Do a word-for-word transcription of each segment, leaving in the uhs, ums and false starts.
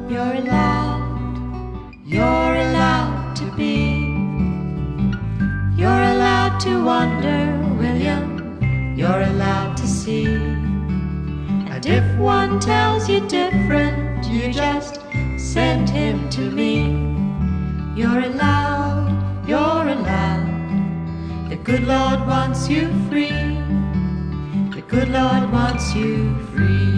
You're allowed, you're allowed to be. You're allowed to wonder, William, you're allowed to see. And if one tells you different, you just send him to me. You're allowed, you're allowed. The good Lord wants you free. The good Lord wants you free.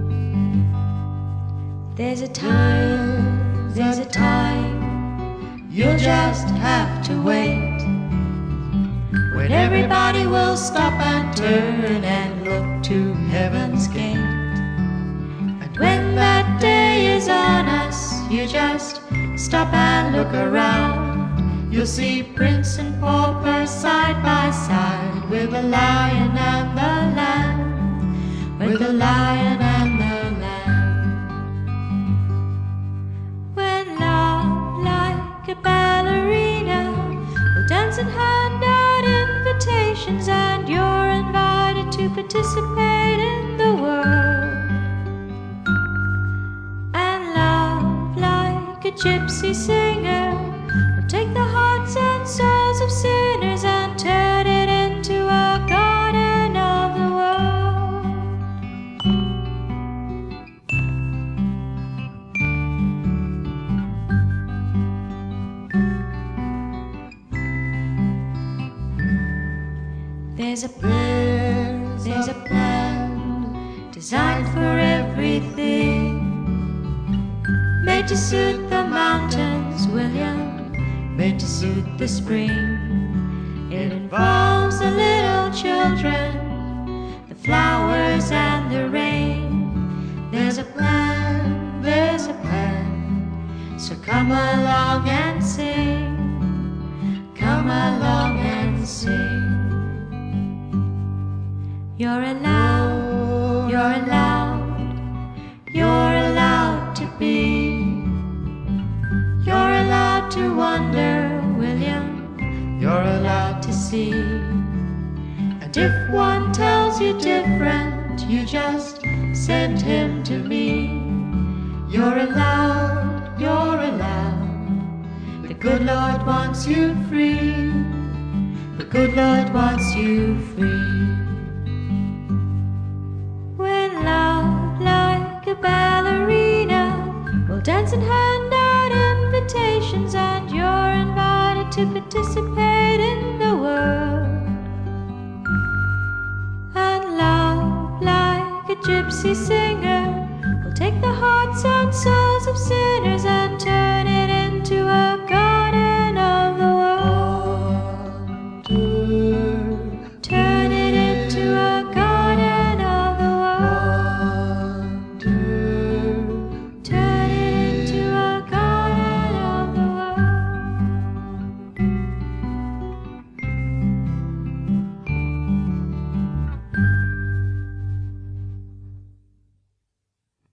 There's a time, there's a time, you'll just have to wait, when everybody will stop and turn and look to heaven's gate. And when that day is on us, you just stop and look around. You'll see prince and pauper side by side, with the lion and the lamb, with the lion and the lamb. When love, like a ballerina, will dance and hand out invitations, and you're invited to participate in the world. And love, like a gypsy singer, will take the hearts and souls of sinners and turn it into a garden of the world. There's a plan, there's a plan, designed for everything, made to suit the mountains, William, made to suit the spring. It involves the little children, the flowers and the rain. There's a plan, there's a plan, so come along and sing, come along and sing. You're allowed, you're allowed, you're allowed to be. You're allowed to wonder, William, you're allowed to see. And if one tells you different, you just send him to me. You're allowed, you're allowed. The good Lord wants you free. The good Lord wants you free. When love, like a ballerina, will dance and hand out invitations, and you're invited to participate in the world. And love, like a gypsy singer,